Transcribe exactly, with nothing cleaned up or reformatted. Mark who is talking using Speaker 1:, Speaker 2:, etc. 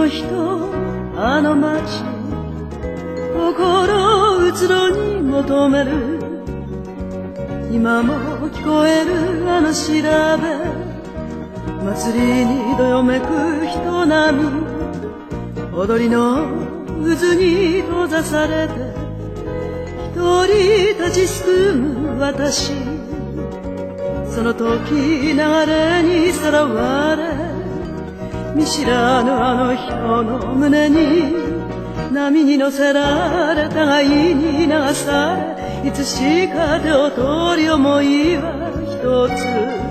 Speaker 1: の人あの街心移ろに求める今も聞こえるあの調べ祭りにどよめく人波踊りの渦に閉ざされて一人立ちすくむ私その時流れにさらわれ見知らぬあの人の胸に波に乗せられ互いに流されいつしか手を取り思いは一つ